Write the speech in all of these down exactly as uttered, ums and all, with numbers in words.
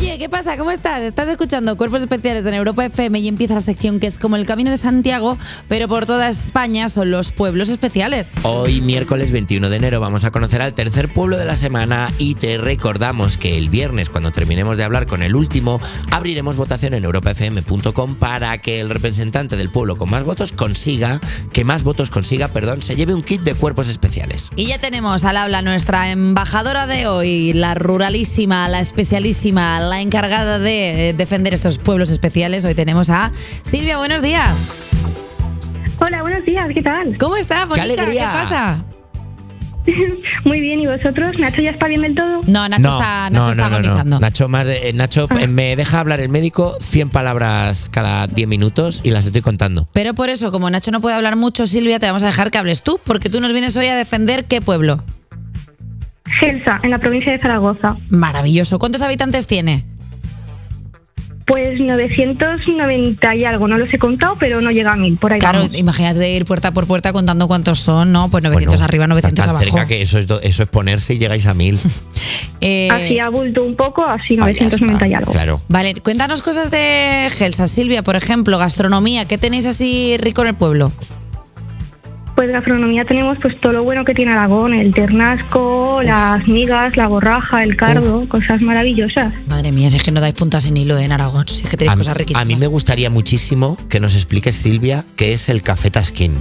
Oye, ¿qué pasa? ¿Cómo estás? Estás escuchando Cuerpos Especiales en Europa F M y empieza la sección que es como el Camino de Santiago, pero por toda España son los pueblos especiales. Hoy, miércoles veintiuno de enero, vamos a conocer al tercer pueblo de la semana y te recordamos que el viernes, cuando terminemos de hablar con el último, abriremos votación en europa f m punto com para que el representante del pueblo con más votos consiga, que más votos consiga, perdón, se lleve un kit de Cuerpos Especiales. Y ya tenemos al habla nuestra embajadora de hoy, la ruralísima, la especialísima, la encargada de defender estos pueblos especiales. Hoy tenemos a Silvia. Buenos días. Hola, buenos días, ¿qué tal? ¿Cómo estás, Bonita? ¡Qué alegría! ¿Qué pasa? Muy bien, ¿y vosotros? ¿Nacho ya está bien del todo? No, Nacho No, está, Nacho no, está no, no, agonizando. no. Nacho, más de- eh, Nacho Ah. eh, me deja hablar el médico cien palabras cada diez minutos y las estoy contando. Pero por eso, como Nacho no puede hablar mucho, Silvia, te vamos a dejar que hables tú, porque tú nos vienes hoy a defender ¿qué pueblo? Gelsa, en la provincia de Zaragoza. Maravilloso. ¿Cuántos habitantes tiene? Pues novecientos noventa y algo, no los he contado, pero no llega a mil, por ahí Claro, vamos. imagínate ir puerta por puerta contando cuántos son, ¿no? Pues novecientos Bueno, arriba, novecientos tan abajo. cerca que eso es, do- eso es ponerse y llegáis a mil. Eh, Así ha bulto un poco, así Ah, ya novecientos noventa y está, algo. Claro. Vale, cuéntanos cosas de Gelsa, Silvia, por ejemplo, gastronomía. ¿Qué tenéis así rico en el pueblo? Pues gastronomía tenemos pues todo lo bueno que tiene Aragón, el ternasco, las migas, la borraja, el cardo, cosas maravillosas. Madre mía, si es que no dais puntas sin hilo en Aragón, si es que tenéis A, cosas riquísimas. a mí me gustaría muchísimo que nos expliques, Silvia, qué es el café Tasquín.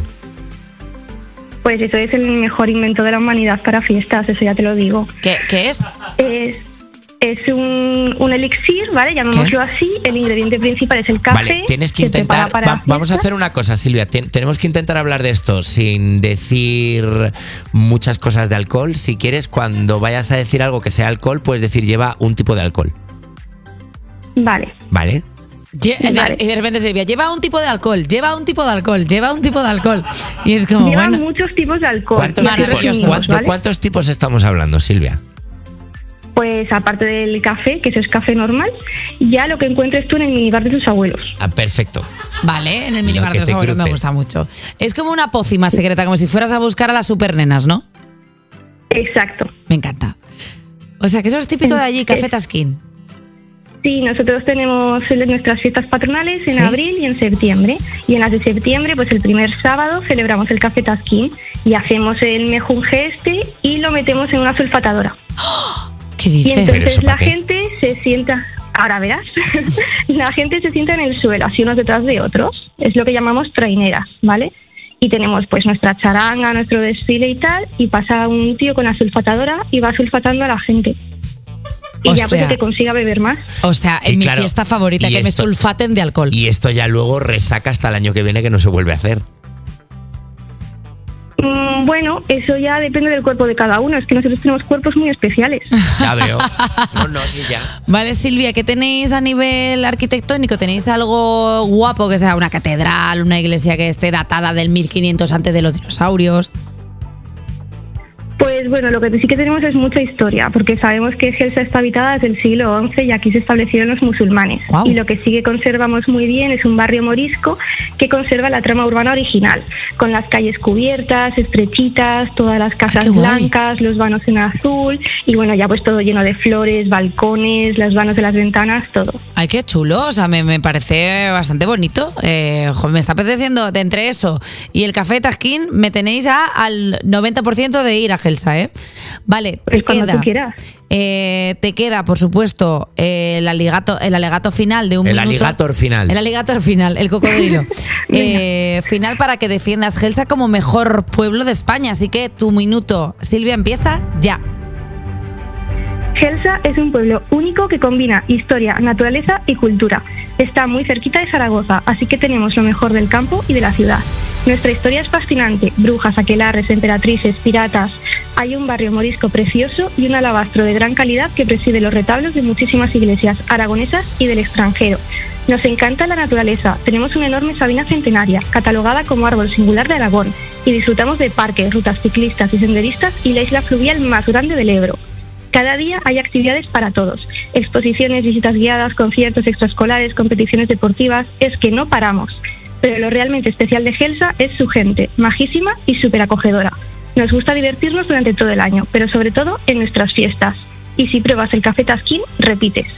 Pues eso es el mejor invento de la humanidad para fiestas, eso ya te lo digo. ¿Qué, qué es? Es, es un, un elixir, ¿vale? Llamémoslo así. El ingrediente principal es el café. Vale, tienes que se prepara intentar. para va- vamos a fiestas. hacer una cosa, Silvia. ten- tenemos que intentar hablar de esto sin decir muchas cosas de alcohol. Si quieres, cuando vayas a decir algo que sea alcohol, puedes decir lleva un tipo de alcohol. Vale. ¿Vale? Lle- Vale. Y de repente Silvia, lleva un tipo de alcohol, lleva un tipo de alcohol, lleva un tipo de alcohol. Y es como, Lleva bueno, muchos tipos de alcohol. ¿Cuántos, y así tipos, maravilloso, resumimos, cuánto- ¿vale? cuántos tipos estamos hablando, Silvia? Pues aparte del café, que eso es café normal, ya lo que encuentres tú en el minibar de tus abuelos. Ah, perfecto. vale, en el Lo minibar que de los te abuelos me cruce. gusta mucho. Es como una pócima secreta, como si fueras a buscar a las supernenas, ¿no? Exacto. Me encanta. O sea, que eso es típico de allí, café Es- Tasquín. Sí, nosotros tenemos el- nuestras fiestas patronales en ¿Sí? abril y en septiembre. Y en las de septiembre, pues el primer sábado celebramos el café Tasquín y hacemos el mejunje este y lo metemos en una sulfatadora. ¿Qué Y dices? Pero entonces eso, ¿pa' la qué? gente se sienta, ahora verás, la gente se sienta en el suelo, así unos detrás de otros. Es lo que llamamos traineras, ¿vale? Y tenemos pues nuestra charanga, nuestro desfile y tal, y pasa un tío con la sulfatadora y va sulfatando a la gente. Y ya pues Hostia. que te consiga beber más. O sea, Y en mi claro, fiesta favorita, y que me esto- sulfaten de alcohol. Y esto ya luego resaca hasta el año que viene que no se vuelve a hacer. Mm, bueno, eso ya depende del cuerpo de cada uno. Es que nosotros tenemos cuerpos muy especiales. Ya veo. No, no, sí, ya. Vale, Silvia, ¿qué tenéis a nivel arquitectónico? ¿Tenéis algo guapo, que sea una catedral, una iglesia que esté datada del mil quinientos antes de los dinosaurios? Pues bueno, lo que sí que tenemos es mucha historia, porque sabemos que Gelsa está habitada desde el siglo once y aquí se establecieron los musulmanes. Guau. Y lo que sí que conservamos muy bien es un barrio morisco que conserva la trama urbana original, con las calles cubiertas, estrechitas, todas las casas qué guay. blancas, los vanos en azul y bueno, ya pues todo lleno de flores, balcones, los vanos de las ventanas, todo. Ay, qué chulo, o sea, me, me parece bastante bonito. Eh, jo, me está apeteciendo, de entre eso y el café Tasquín, me tenéis a, al noventa por ciento de ir a Gelsa, ¿eh? Vale, Pues te cuando queda, tú quieras. eh, te queda, por supuesto, eh, el, aligato, el alegato final de un El minuto. alligator final. El alligator final, el cocodrilo. Venga. Eh, final para que defiendas Gelsa como mejor pueblo de España. Así que tu minuto, Silvia, empieza ya. Gelsa es un pueblo único que combina historia, naturaleza y cultura. Está muy cerquita de Zaragoza, así que tenemos lo mejor del campo y de la ciudad. Nuestra historia es fascinante: brujas, aquelarres, emperatrices, piratas. Hay un barrio morisco precioso y un alabastro de gran calidad que preside los retablos de muchísimas iglesias aragonesas y del extranjero. Nos encanta la naturaleza. Tenemos una enorme sabina centenaria, catalogada como árbol singular de Aragón, y disfrutamos de parques, rutas ciclistas y senderistas y la isla fluvial más grande del Ebro. Cada día hay actividades para todos: exposiciones, visitas guiadas, conciertos extraescolares, competiciones deportivas. Es que no paramos. Pero lo realmente especial de Gelsa es su gente, majísima y súper acogedora. Nos gusta divertirnos durante todo el año, pero sobre todo en nuestras fiestas. Y si pruebas el café Tasquín, repites.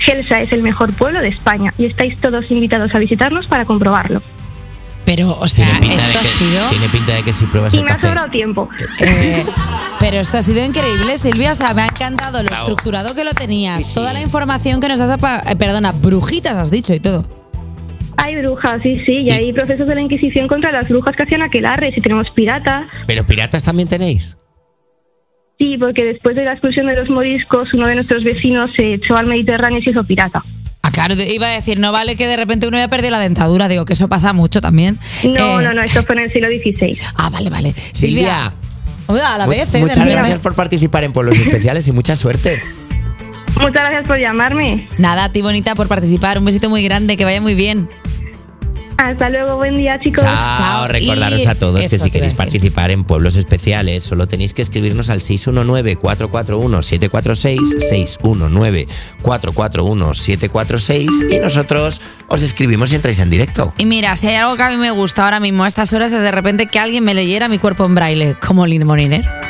Gelsa es el mejor pueblo de España y estáis todos invitados a visitarnos para comprobarlo. Pero, o sea, Tiene pinta, esto de ha que, sido... tiene pinta de que si pruebas Y el me ha café... sobrado tiempo. Eh, pero esto ha sido increíble, Silvia. O sea, me ha encantado lo Bravo. estructurado que lo tenías, Sí, sí. toda la información que nos has... apa- eh, perdona, brujitas has dicho y todo. Hay brujas, sí, sí, y Y- hay procesos de la Inquisición contra las brujas que hacían aquelarres y tenemos piratas. ¿Pero piratas también tenéis? Sí, porque después de la expulsión de los moriscos, uno de nuestros vecinos se echó al Mediterráneo y se hizo pirata. Ah, claro, te- iba a decir, no vale que de repente uno haya perdido la dentadura. Digo, que eso pasa mucho también. No, Eh, no, no, esto fue en el siglo dieciséis. Ah, vale, vale. Silvia, Silvia, a la mu- vez, ¿eh? muchas de repente. gracias por participar en Pueblos Especiales y mucha suerte. Muchas gracias por llamarme. Nada, a ti, bonita, por participar. Un besito muy grande, que vaya muy bien. Hasta luego, buen día, chicos. Chao, Chao. recordaros Y a todos que eso si te iba a queréis decir. participar en Pueblos Especiales solo tenéis que escribirnos al seis uno nueve, cuatro cuatro uno, siete cuatro seis, seis uno nueve, cuatro cuatro uno, siete cuatro seis y nosotros os escribimos y entráis en directo. Y mira, si hay algo que a mí me gusta ahora mismo a estas horas es de repente que alguien me leyera mi cuerpo en braille, como Lin Moliner.